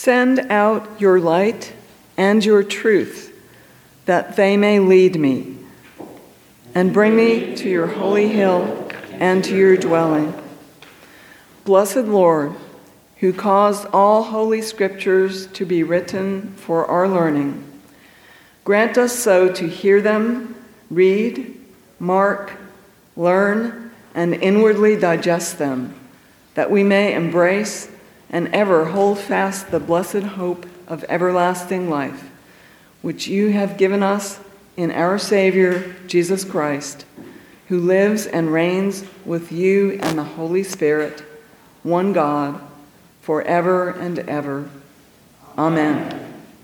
Send out your light and your truth, that they may lead me, and bring me to your holy hill and to your dwelling. Blessed Lord, who caused all holy scriptures to be written for our learning, grant us so to hear them, read, mark, learn, and inwardly digest them, that we may embrace and ever hold fast the blessed hope of everlasting life, which you have given us in our Savior, Jesus Christ, who lives and reigns with you and the Holy Spirit, one God, forever and ever. Amen.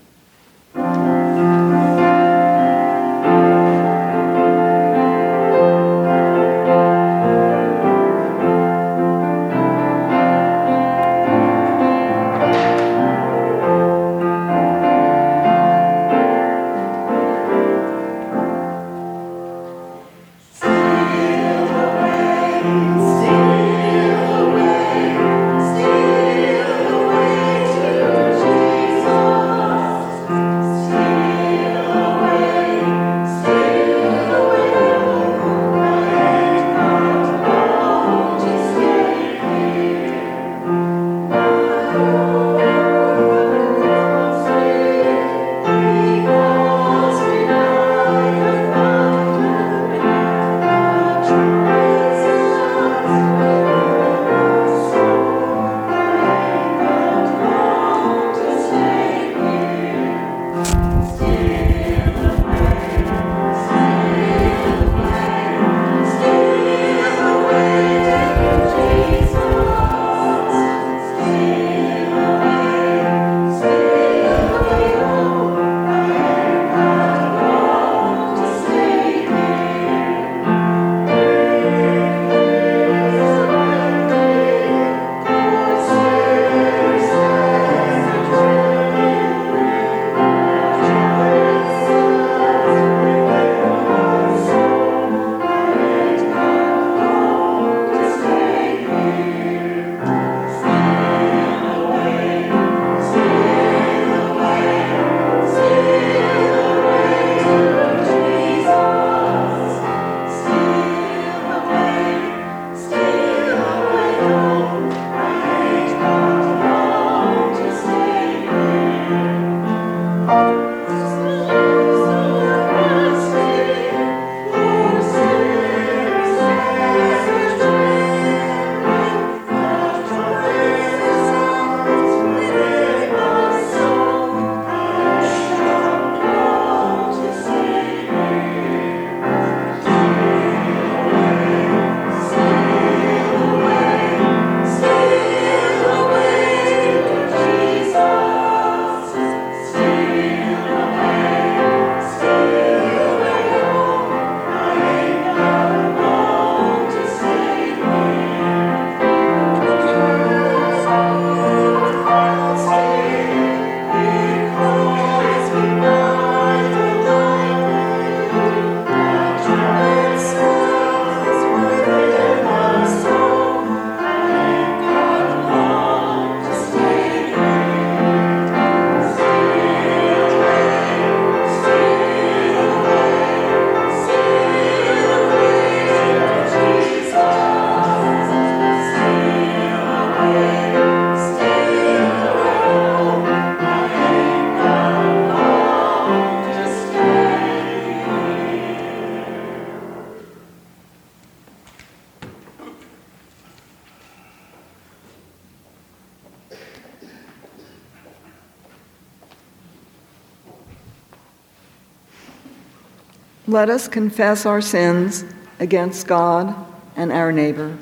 Let us confess our sins against God and our neighbor.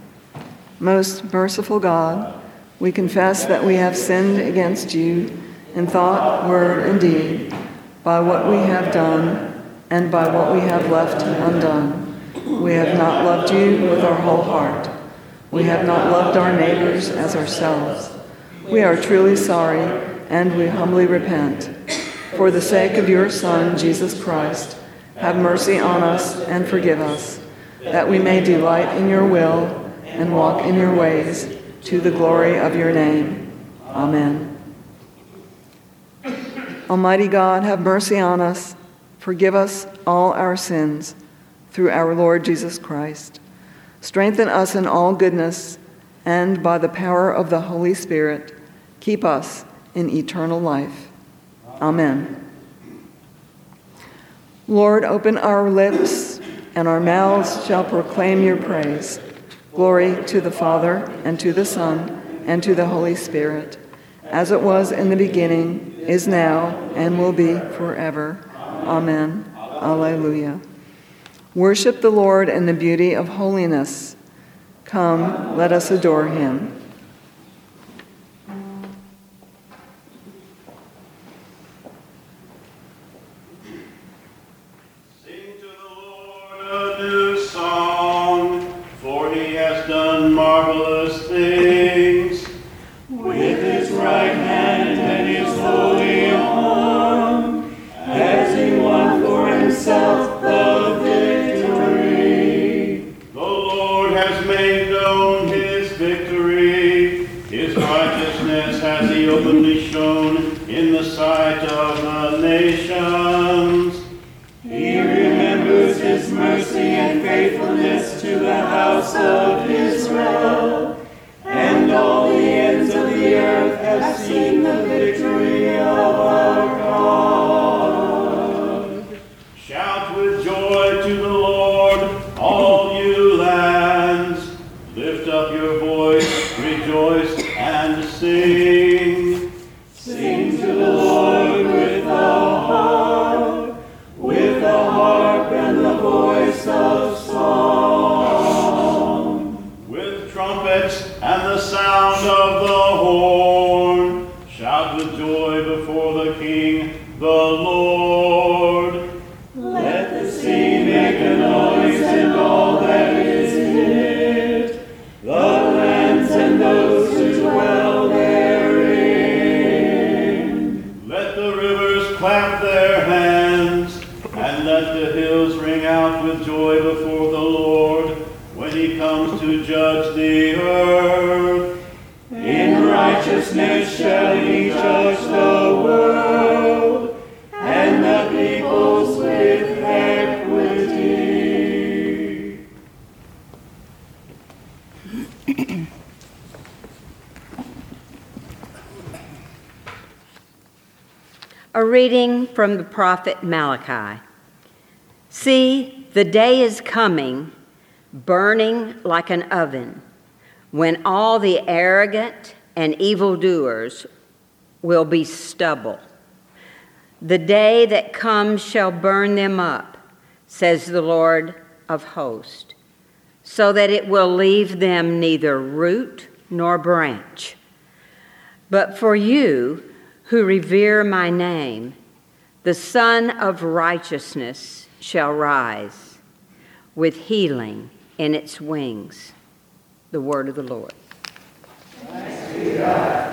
Most merciful God, we confess that we have sinned against you in thought, word, and deed, by what we have done and by what we have left undone. We have not loved you with our whole heart. We have not loved our neighbors as ourselves. We are truly sorry, and we humbly repent. For the sake of your Son, Jesus Christ, have mercy on us and forgive us, that we may delight in your will and walk in your ways, to the glory of your name. Amen. Almighty God, have mercy on us. Forgive us all our sins through our Lord Jesus Christ. Strengthen us in all goodness, and by the power of the Holy Spirit, keep us in eternal life. Amen. Lord, open our lips, and our mouths shall proclaim your praise. Glory to the Father, and to the Son, and to the Holy Spirit, as it was in the beginning, is now, and will be forever. Amen. Alleluia. Worship the Lord in the beauty of holiness. Come, let us adore him. Sing to the Lord a new song, for he has done marvelous things. With his right hand and his holy arm, has he won for himself the victory. The Lord has made known his victory. His righteousness has he openly shown in the sight of the nations. He remembers his mercy and faithfulness to the house of Israel. And all the ends of the earth have seen the victory of our God. Shout with joy to the Lord, all you lands. Lift up your voice, rejoice and sing. Sing to the Lord with the harp and the voice of song. With trumpets and the sound of the horn, shout with joy before the King, the Lord. Let the sea make a noise and all that is in it, the lands and those who dwell therein. Let the rivers clap their hands, and let the hills ring out with joy before the Lord, when he comes to judge the earth. In righteousness shall he judge the world, and the peoples with equity. A reading from the prophet Malachi. See, the day is coming, burning like an oven, when all the arrogant and evildoers will be stubble. The day that comes shall burn them up, says the Lord of hosts, so that it will leave them neither root nor branch. But for you who revere my name, the Son of Righteousness shall rise, with healing in its wings. The word of the Lord. Thanks be to God.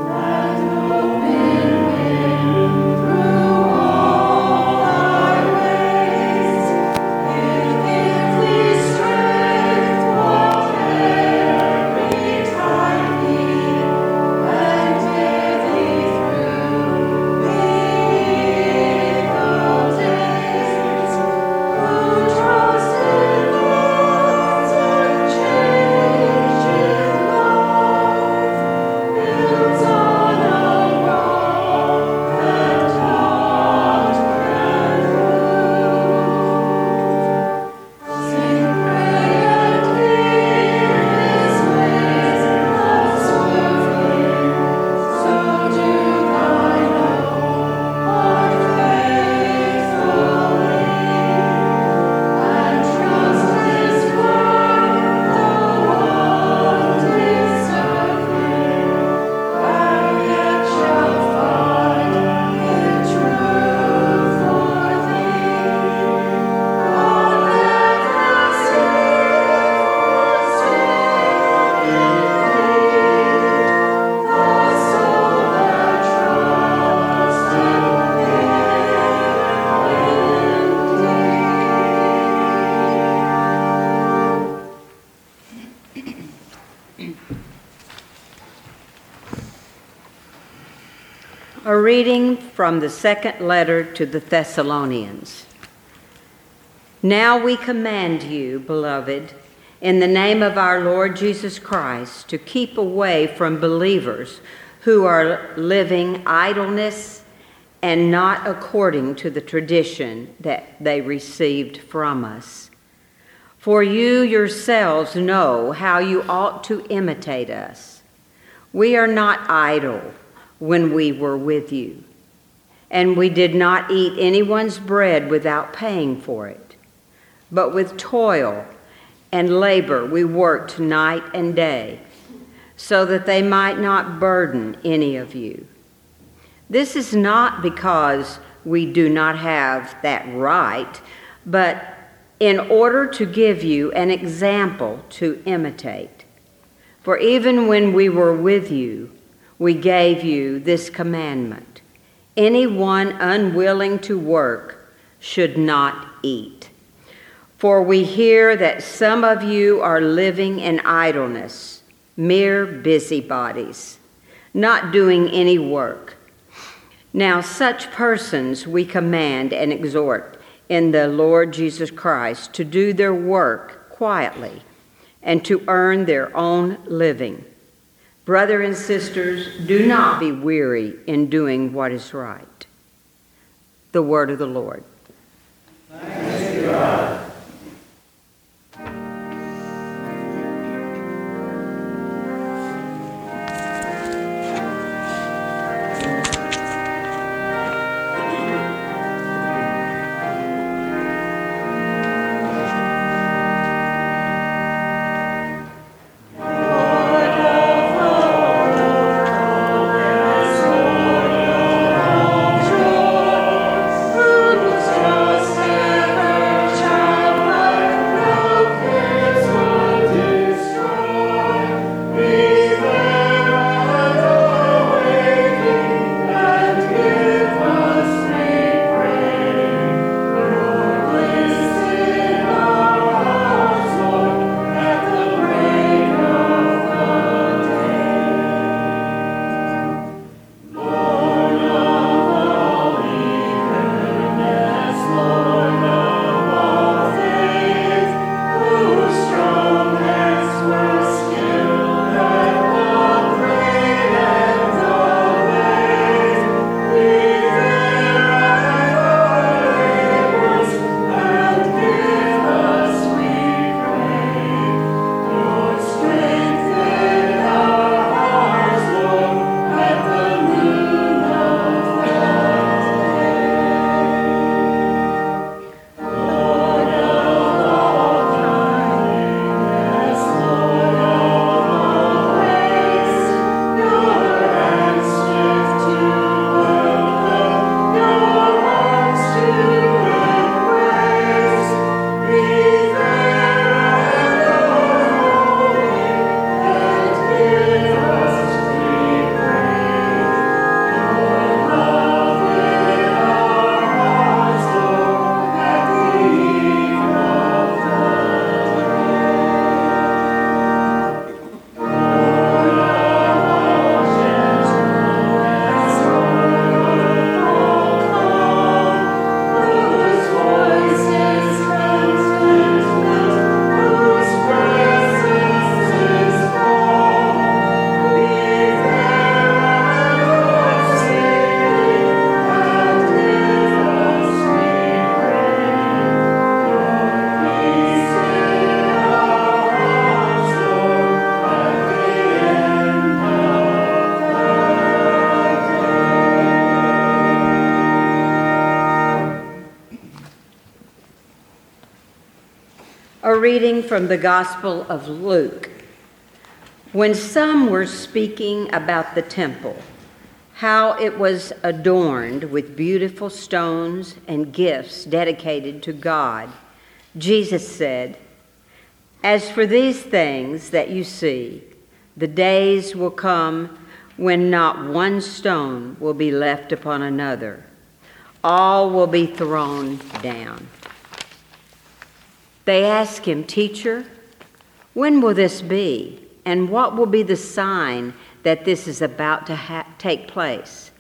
Through all our ways. A reading from the second letter to the Thessalonians. Now we command you, beloved, in the name of our Lord Jesus Christ, to keep away from believers who are living idleness and not according to the tradition that they received from us. For you yourselves know how you ought to imitate us. We are not idle when we were with you, and we did not eat anyone's bread without paying for it. But with toil and labor we worked night and day, so that they might not burden any of you. This is not because we do not have that right, but in order to give you an example to imitate. For even when we were with you, we gave you this commandment: anyone unwilling to work should not eat. For we hear that some of you are living in idleness, mere busybodies, not doing any work. Now such persons we command and exhort in the Lord Jesus Christ to do their work quietly and to earn their own living. Brothers and sisters, do not be weary in doing what is right. The word of the Lord. Thanks be to God. A reading from the Gospel of Luke. When some were speaking about the temple, how it was adorned with beautiful stones and gifts dedicated to God, Jesus said, "As for these things that you see, the days will come when not one stone will be left upon another. All will be thrown down." They asked him, "Teacher, when will this be? And what will be the sign that this is about to take place?"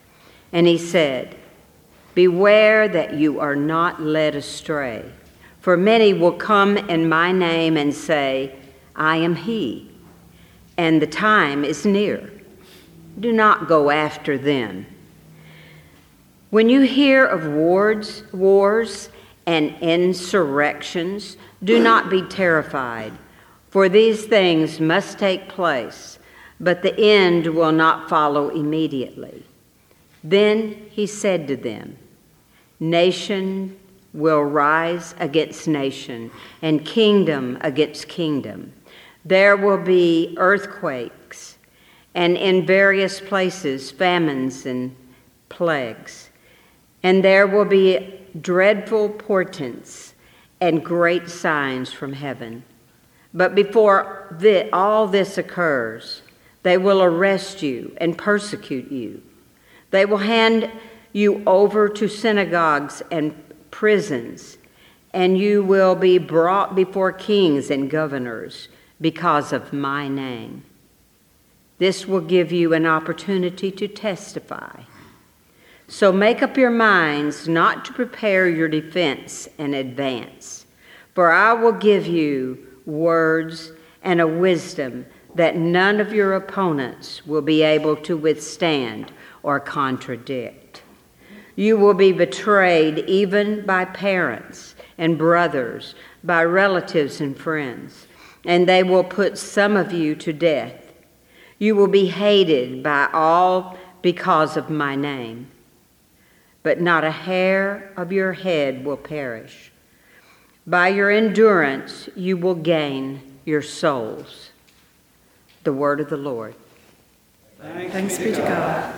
And he said, "Beware that you are not led astray, for many will come in my name and say, 'I am he,' and the time is near. Do not go after them. When you hear of wars and insurrections, do not be terrified, for these things must take place, but the end will not follow immediately." Then he said to them, "Nation will rise against nation, and kingdom against kingdom. There will be earthquakes, and in various places famines and plagues. And there will be dreadful portents and great signs from heaven. But before all this occurs, they will arrest you and persecute you. They will hand you over to synagogues and prisons, and you will be brought before kings and governors because of my name. This will give you an opportunity to testify. So make up your minds not to prepare your defense in advance, for I will give you words and a wisdom that none of your opponents will be able to withstand or contradict. You will be betrayed even by parents and brothers, by relatives and friends, and they will put some of you to death. You will be hated by all because of my name, but not a hair of your head will perish. By your endurance you will gain your souls." The word of the Lord. Thanks be to God.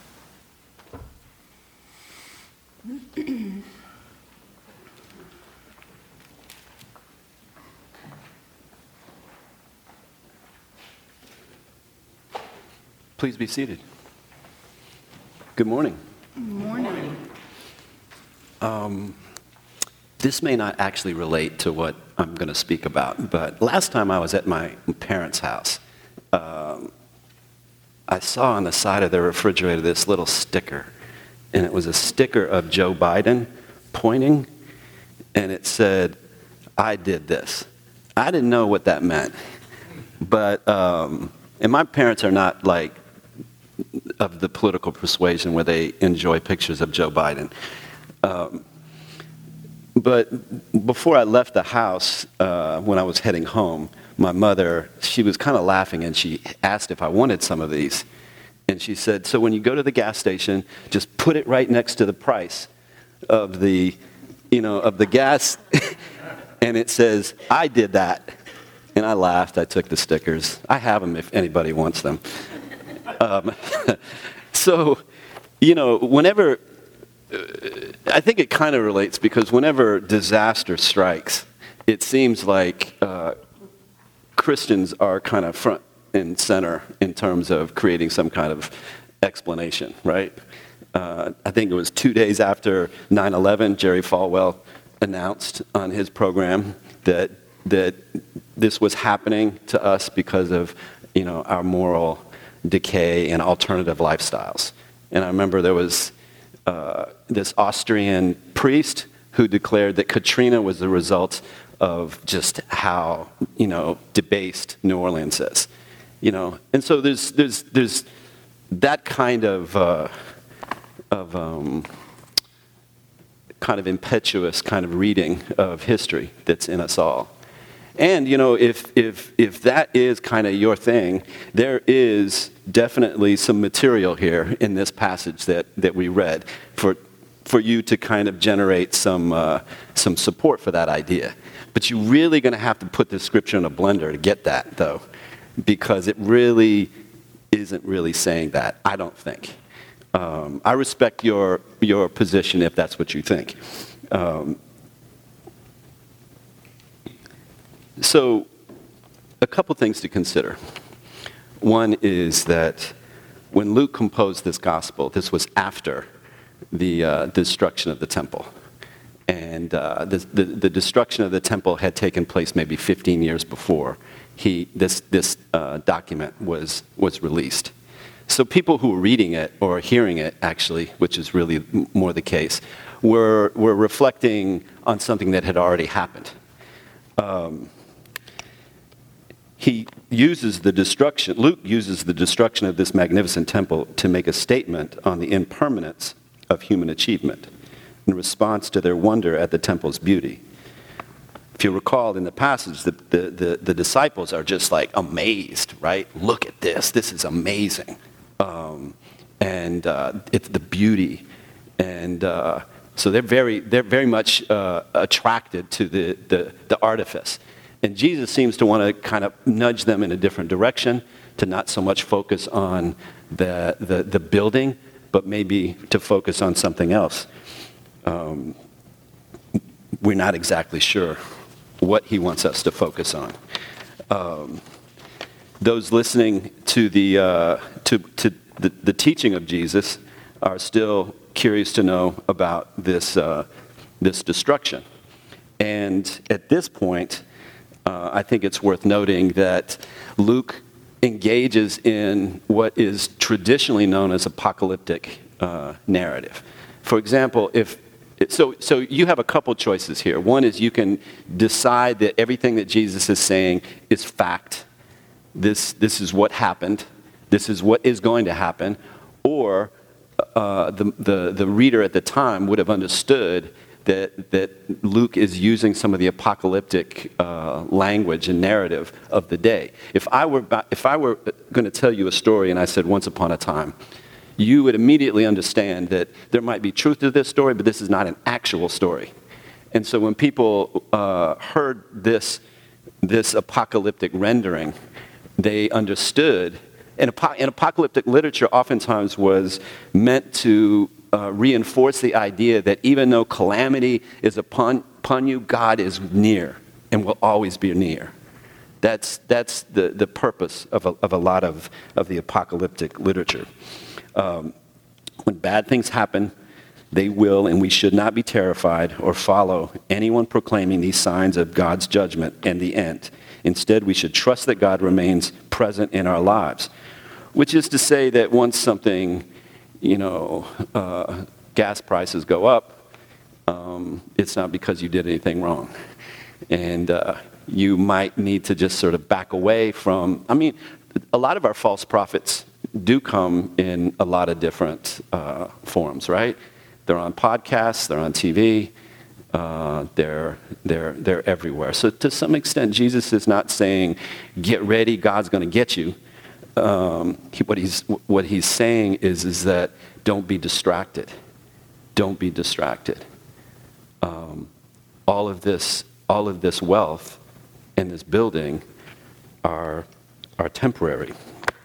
Please be seated. Good morning. Good morning. This may not actually relate to what I'm going to speak about, but last time I was at my parents' house, I saw on the side of the refrigerator this little sticker, and it was a sticker of Joe Biden pointing, and it said, "I did this." I didn't know what that meant, but, and my parents are not like of the political persuasion where they enjoy pictures of Joe Biden. But before I left the house, when I was heading home, my mother, she was kind of laughing, and she asked if I wanted some of these. And she said, "So when you go to the gas station, just put it right next to the price of the, of the gas." And it says, "I did that." And I laughed. I took the stickers. I have them if anybody wants them. So, whenever, I think it kind of relates, because whenever disaster strikes, it seems like Christians are kind of front and center in terms of creating some kind of explanation, right? I think it was 2 days after 9/11, Jerry Falwell announced on his program that this was happening to us because of, our moral decay and alternative lifestyles. And I remember there was this Austrian priest who declared that Katrina was the result of just how, debased New Orleans is. And so there's that kind of impetuous kind of reading of history that's in us all. And, if that is kind of your thing, there is definitely some material here in this passage that we read for you to kind of generate some support for that idea. But you're really going to have to put the scripture in a blender to get that, though, because it really isn't really saying that, I don't think. I respect your position if that's what you think. So, a couple things to consider. One is that when Luke composed this gospel, this was after the destruction of the temple. And the destruction of the temple had taken place maybe 15 years before this document was released. So people who were reading it or hearing it, actually, which is really more the case, were reflecting on something that had already happened. Luke uses the destruction of this magnificent temple to make a statement on the impermanence of human achievement in response to their wonder at the temple's beauty. If you recall in the passage, the disciples are just like amazed, right? Look at this. This is amazing. It's the beauty. And so they're very much attracted to the artifice. And Jesus seems to want to kind of nudge them in a different direction, to not so much focus on the building, but maybe to focus on something else. We're not exactly sure what he wants us to focus on. Those listening to the teaching of Jesus are still curious to know about this destruction. And at this point, I think it's worth noting that Luke engages in what is traditionally known as apocalyptic narrative. For example, so you have a couple choices here. One is you can decide that everything that Jesus is saying is fact. This is what happened. This is what is going to happen. Or the reader at the time would have understood that Luke is using some of the apocalyptic language and narrative of the day. If I were going to tell you a story and I said once upon a time, you would immediately understand that there might be truth to this story, but this is not an actual story. And so when people heard this apocalyptic rendering, they understood. And apocalyptic literature oftentimes was meant to reinforce the idea that even though calamity is upon you, God is near and will always be near. That's the purpose of a lot of the apocalyptic literature. When bad things happen, they will, and we should not be terrified or follow anyone proclaiming these signs of God's judgment and the end. Instead, we should trust that God remains present in our lives, which is to say that once something, gas prices go up, it's not because you did anything wrong. And you might need to just sort of back away from, a lot of our false prophets do come in a lot of different forms, right? They're on podcasts, they're on TV, they're everywhere. So to some extent, Jesus is not saying, get ready, God's going to get you. What he's saying is that don't be distracted. Don't be distracted. All of this wealth and this building are temporary.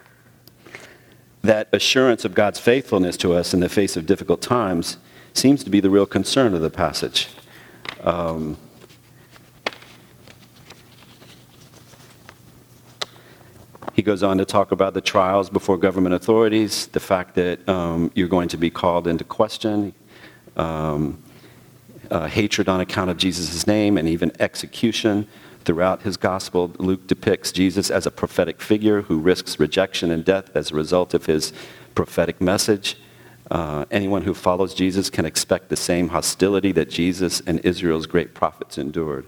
That assurance of God's faithfulness to us in the face of difficult times seems to be the real concern of the passage. He goes on to talk about the trials before government authorities, the fact that you're going to be called into question, hatred on account of Jesus' name, and even execution. Throughout his gospel, Luke depicts Jesus as a prophetic figure who risks rejection and death as a result of his prophetic message. Anyone who follows Jesus can expect the same hostility that Jesus and Israel's great prophets endured.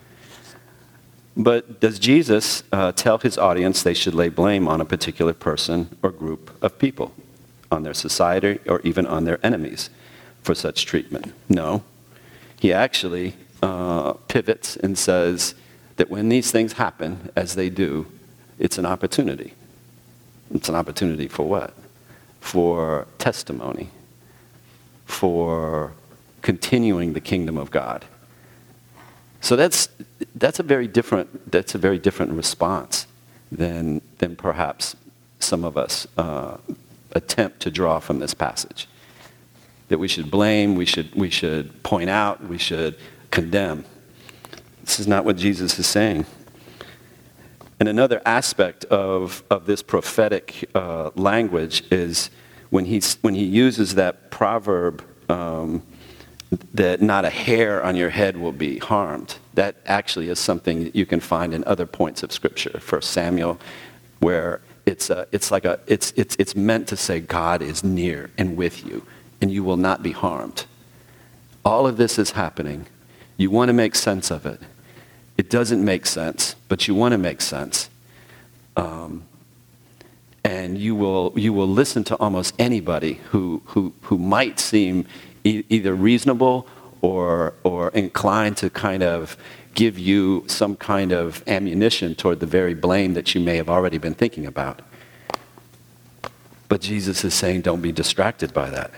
But does Jesus tell his audience they should lay blame on a particular person or group of people, on their society or even on their enemies for such treatment? No. He actually pivots and says that when these things happen, as they do, it's an opportunity. It's an opportunity for what? For testimony, for continuing the kingdom of God. So that's a very different response than perhaps some of us attempt to draw from this passage. That we should blame, we should point out, we should condemn. This is not what Jesus is saying. And another aspect of this prophetic language is when he uses that proverb that not a hair on your head will be harmed. That actually is something that you can find in other points of Scripture. 1 Samuel, where It's meant to say God is near and with you, and you will not be harmed. All of this is happening. You want to make sense of it. It doesn't make sense, but you want to make sense. And you will listen to almost anybody who might seem either reasonable or inclined to kind of give you some kind of ammunition toward the very blame that you may have already been thinking about. But Jesus is saying, don't be distracted by that.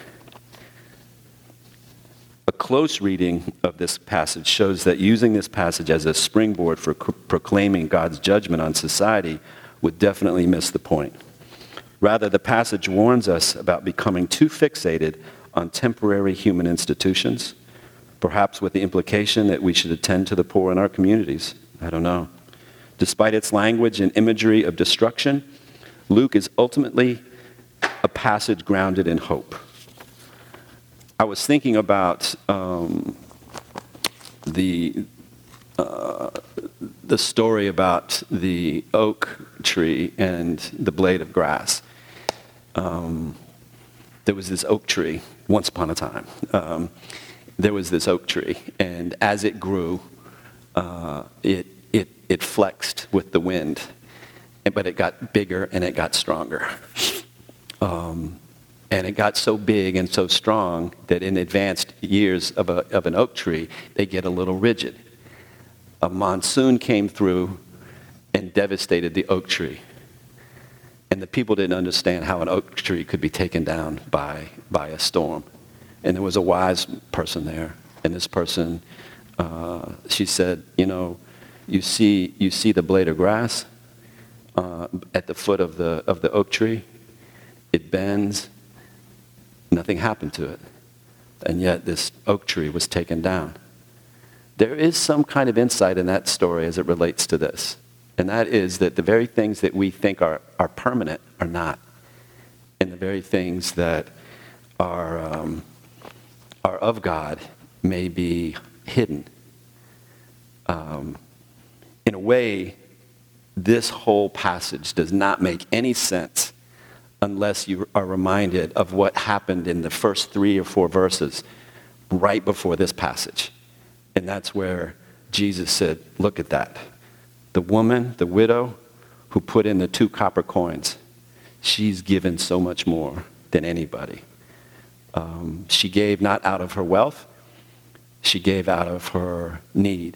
A close reading of this passage shows that using this passage as a springboard for proclaiming God's judgment on society would definitely miss the point. Rather, the passage warns us about becoming too fixated on temporary human institutions, perhaps with the implication that we should attend to the poor in our communities. I don't know. Despite its language and imagery of destruction, Luke is ultimately a passage grounded in hope. I was thinking about the story about the oak tree and the blade of grass. There was this oak tree once upon a time. There was this oak tree, and as it grew, it flexed with the wind, but it got bigger and it got stronger. And it got so big and so strong that in advanced years of an oak tree, they get a little rigid. A monsoon came through and devastated the oak tree. And the people didn't understand how an oak tree could be taken down by a storm. And there was a wise person there. And this person, she said, you see the blade of grass at the foot of the oak tree? It bends. Nothing happened to it. And yet this oak tree was taken down. There is some kind of insight in that story as it relates to this. And that is that the very things that we think are permanent are not. And the very things that are of God may be hidden. In a way, this whole passage does not make any sense unless you are reminded of what happened in the first 3 or 4 verses right before this passage. And that's where Jesus said, look at that. The woman, the widow, who put in the 2 copper coins, she's given so much more than anybody. She gave not out of her wealth, she gave out of her need.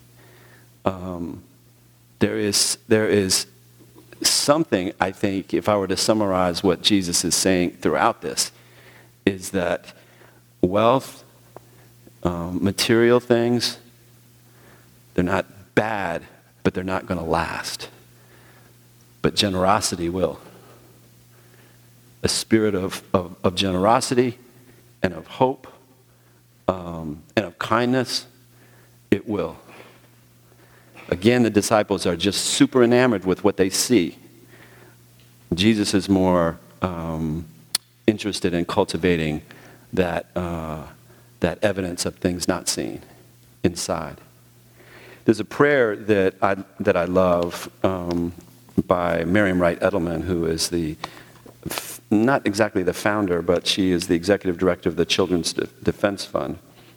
There is something, I think, if I were to summarize what Jesus is saying throughout this, is that wealth, material things, they're not bad, but they're not going to last. But generosity will. A spirit of generosity and of hope and of kindness, it will. Again, the disciples are just super enamored with what they see. Jesus is more interested in cultivating that evidence of things not seen inside. There's a prayer that I love by Miriam Wright Edelman, who is not exactly the founder, but she is the executive director of the Children's Defense Fund.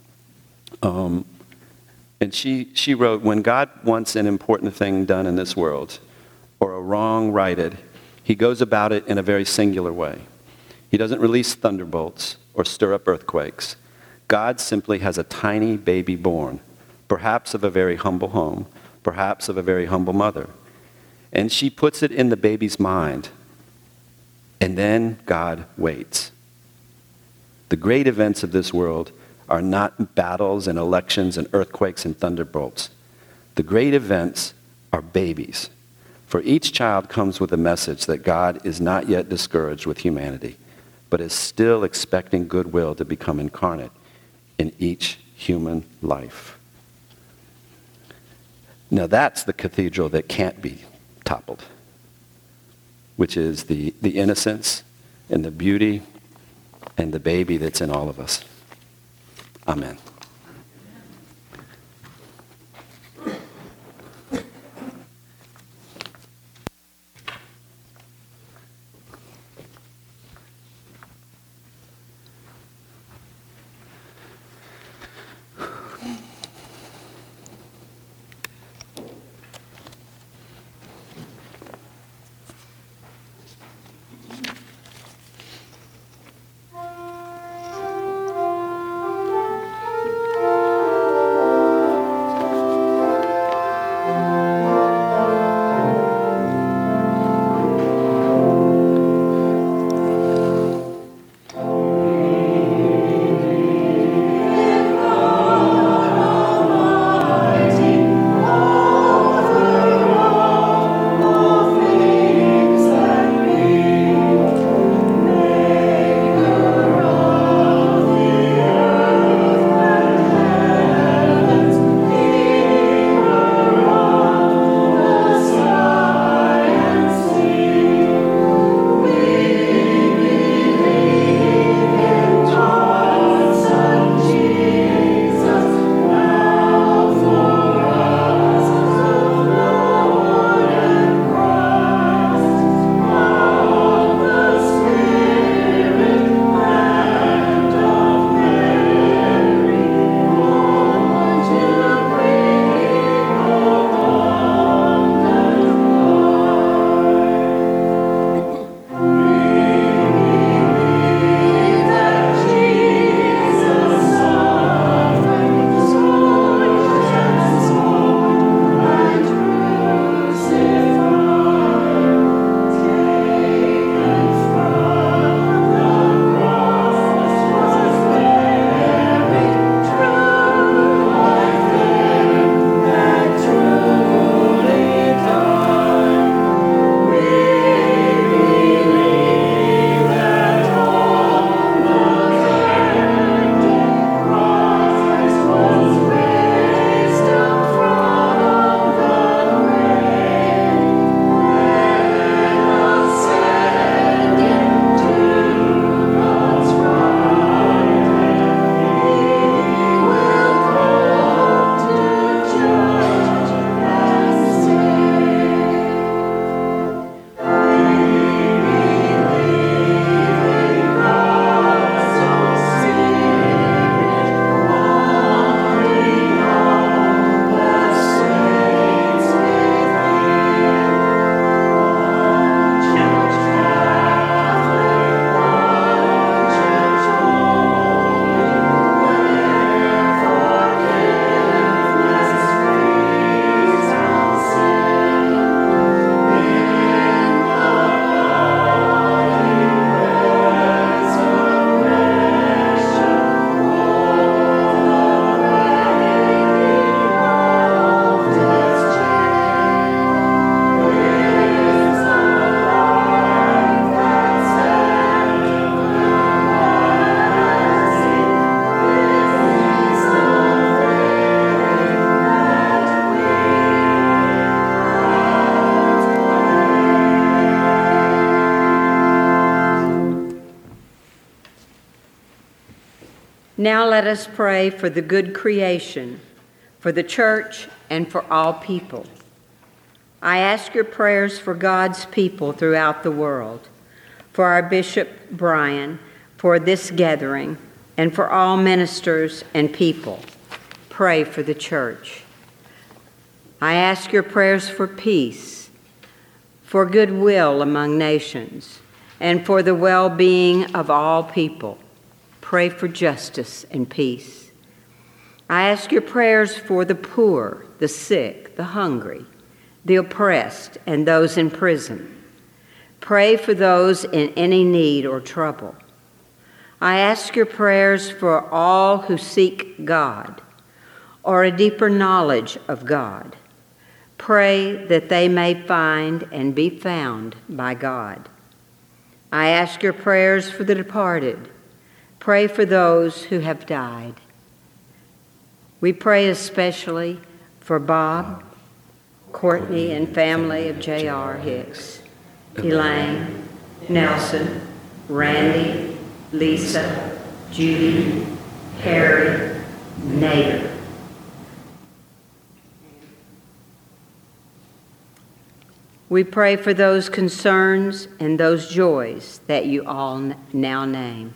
And she wrote, when God wants an important thing done in this world, or a wrong righted, he goes about it in a very singular way. He doesn't release thunderbolts or stir up earthquakes. God simply has a tiny baby born, perhaps of a very humble home, perhaps of a very humble mother. And she puts it in the baby's mind. And then God waits. The great events of this world are not battles and elections and earthquakes and thunderbolts. The great events are babies. For each child comes with a message that God is not yet discouraged with humanity, but is still expecting goodwill to become incarnate in each human life. Now that's the cathedral that can't be toppled, which is the innocence and the beauty and the baby that's in all of us. Amen. Now let us pray for the good creation, for the church, and for all people. I ask your prayers for God's people throughout the world, for our Bishop Brian, for this gathering, and for all ministers and people. Pray for the church. I ask your prayers for peace, for goodwill among nations, and for the well-being of all people. Pray for justice and peace. I ask your prayers for the poor, the sick, the hungry, the oppressed, and those in prison. Pray for those in any need or trouble. I ask your prayers for all who seek God or a deeper knowledge of God. Pray that they may find and be found by God. I ask your prayers for the departed. Pray for those who have died. We pray especially for Bob, Courtney, and family of J.R. Hicks, Elaine, Nelson, Randy, Lisa, Judy, Harry, Nader. We pray for those concerns and those joys that you all now name.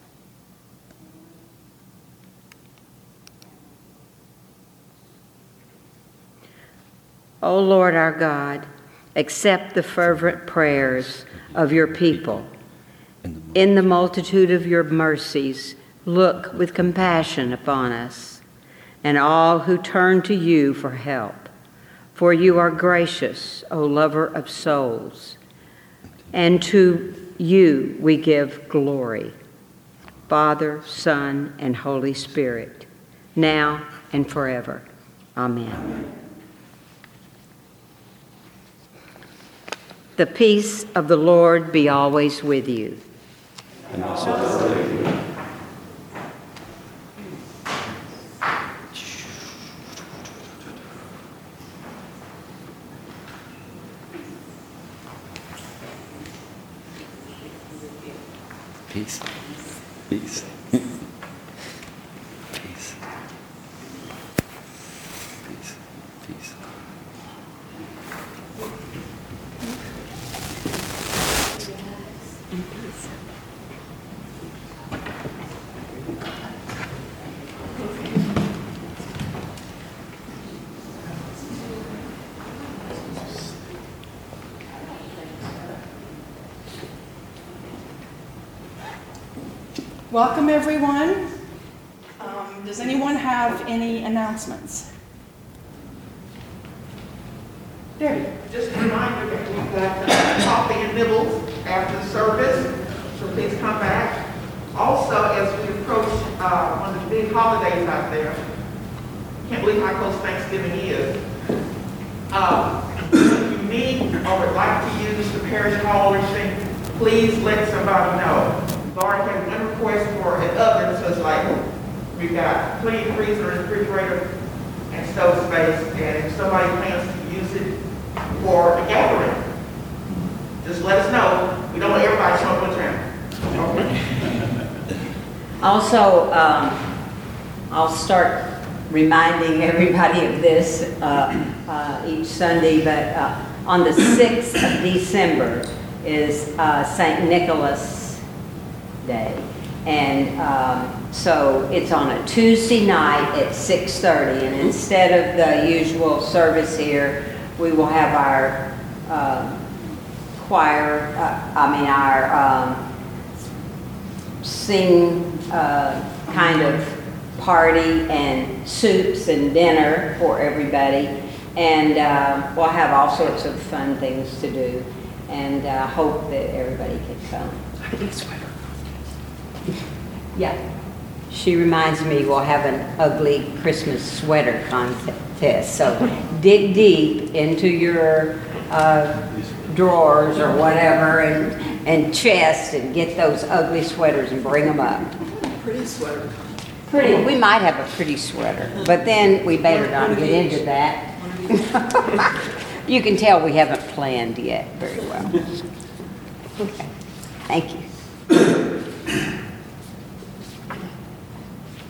O Lord our God, accept the fervent prayers of your people. In the multitude of your mercies, look with compassion upon us and all who turn to you for help. For you are gracious, O lover of souls, and to you we give glory, Father, Son, and Holy Spirit, now and forever. Amen. The peace of the Lord be always with you. And also with you. Peace. Peace. Peace. Peace. Peace. Welcome, everyone. Does anyone have any announcements? Debbie? Just a reminder that we've got coffee and nibbles after the service, so please come back. Also, as we approach one of the big holidays out there, can't believe how close Thanksgiving is. If you need or would like to use the parish hall or thing, please let somebody know. Laura had one request for an oven, so it's like we've got plenty of freezer and refrigerator and stove space, and if somebody plans to use it for a gathering, just let us know. We don't want everybody showing up on time. Also, I'll start reminding everybody of this each Sunday, but on the 6th of December is St. Nicholas Day. And so it's on a Tuesday night at 6:30, and instead of the usual service here, we will have our choir, our sing kind of party and soups and dinner for everybody. And we'll have all sorts of fun things to do, and hope that everybody can come. I need a sweater. Yeah. She reminds me we'll have an ugly Christmas sweater contest. So dig deep into your drawers or whatever and chest and get those ugly sweaters and bring them up. Pretty sweater. Pretty. We might have a pretty sweater, but then we better not get into that. You can tell we haven't planned yet very well. Okay. Thank you.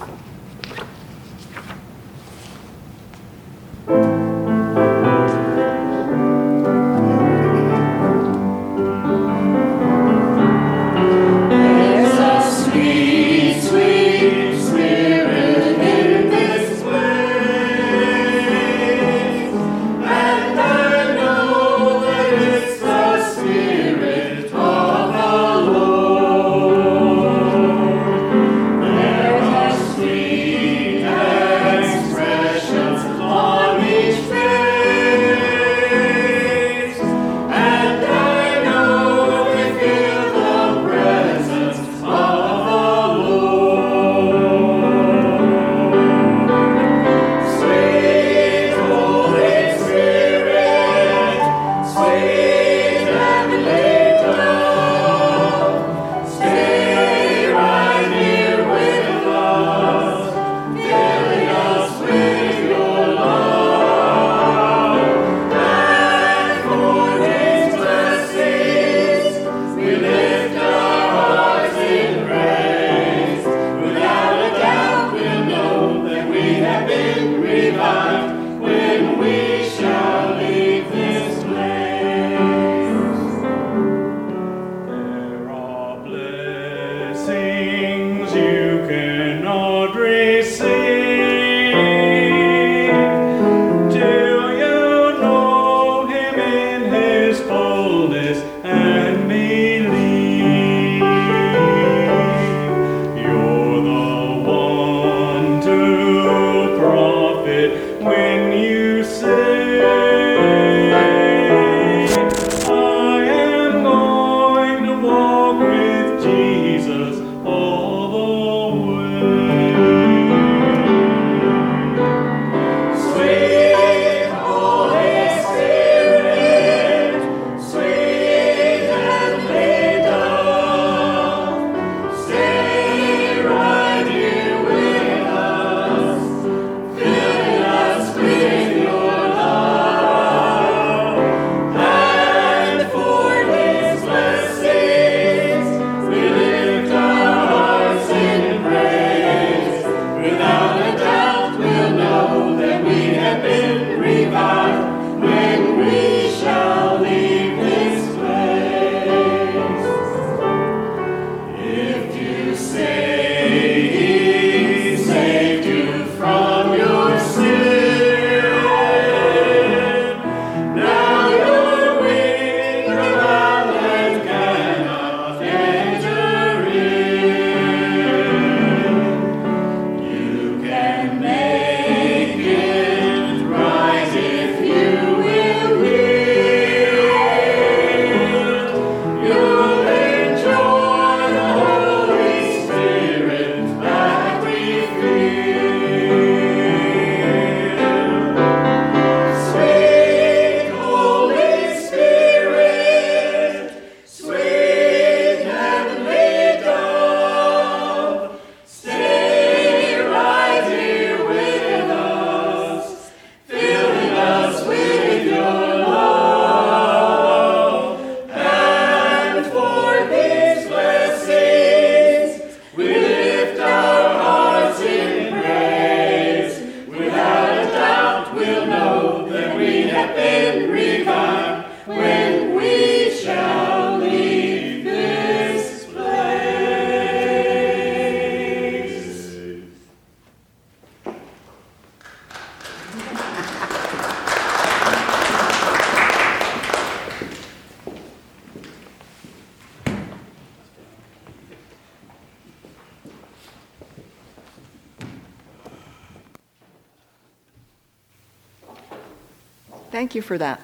Thank you for that.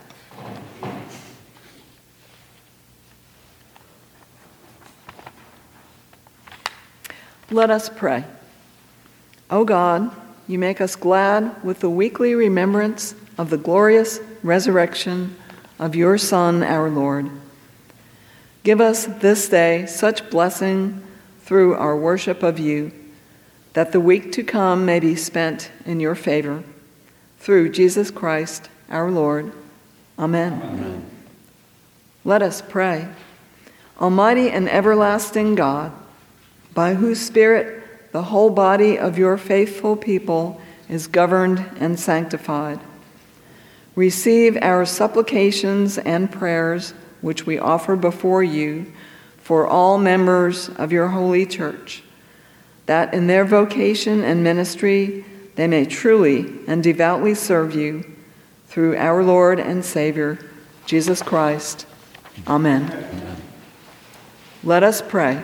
Let us pray. O God, you make us glad with the weekly remembrance of the glorious resurrection of your Son, our Lord. Give us this day such blessing through our worship of you, that the week to come may be spent in your favor. Through Jesus Christ, our Lord. Amen. Amen. Let us pray. Almighty and everlasting God, by whose Spirit the whole body of your faithful people is governed and sanctified, receive our supplications and prayers which we offer before you for all members of your holy church, that in their vocation and ministry they may truly and devoutly serve you through our Lord and Savior, Jesus Christ. Amen. Amen. Let us pray.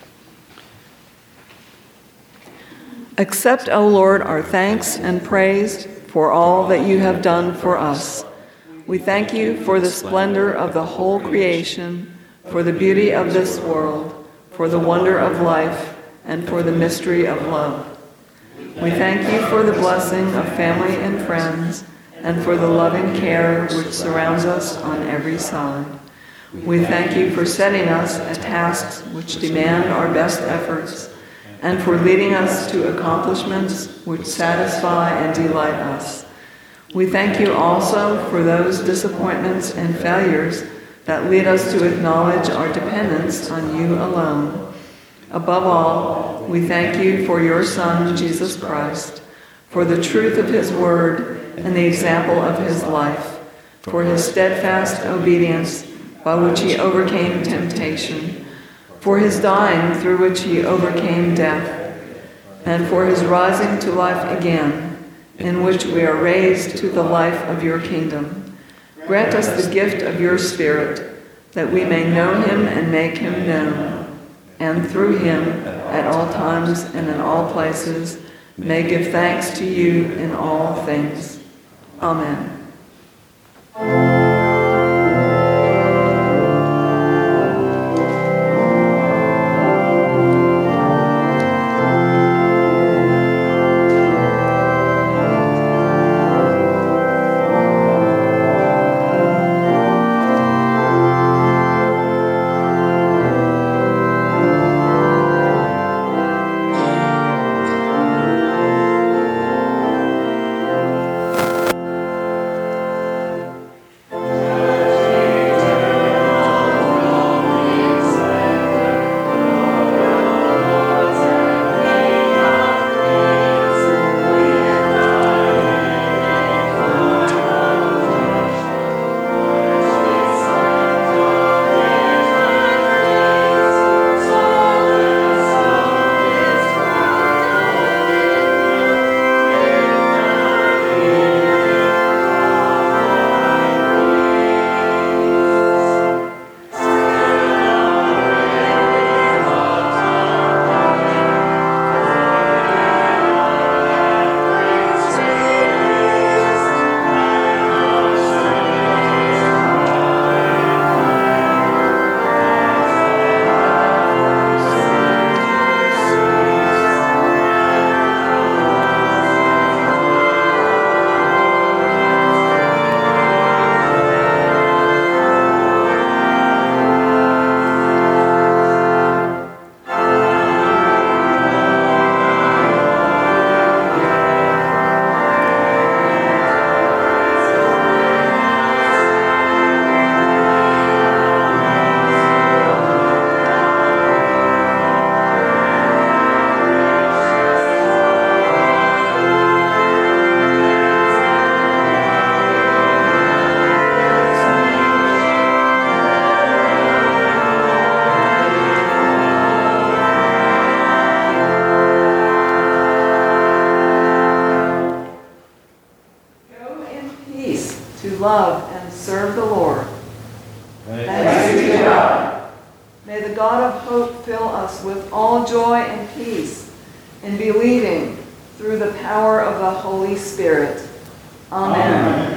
Accept, O Lord, our thanks and praise for all that you have done for us. We thank you for the splendor of the whole creation, for the beauty of this world, for the wonder of life, and for the mystery of love. We thank you for the blessing of family and friends, and for the loving care which surrounds us on every side. We thank you for setting us at tasks which demand our best efforts, and for leading us to accomplishments which satisfy and delight us. We thank you also for those disappointments and failures that lead us to acknowledge our dependence on you alone. Above all, we thank you for your Son, Jesus Christ, for the truth of his word and the example of his life, for his steadfast obedience by which he overcame temptation, for his dying through which he overcame death, and for his rising to life again, in which we are raised to the life of your kingdom. Grant us the gift of your Spirit, that we may know him and make him known, and through him, at all times and in all places, may give thanks to you in all things. Amen. Love and serve the Lord. Thanks be to God. May the God of hope fill us with all joy and peace in believing through the power of the Holy Spirit. Amen.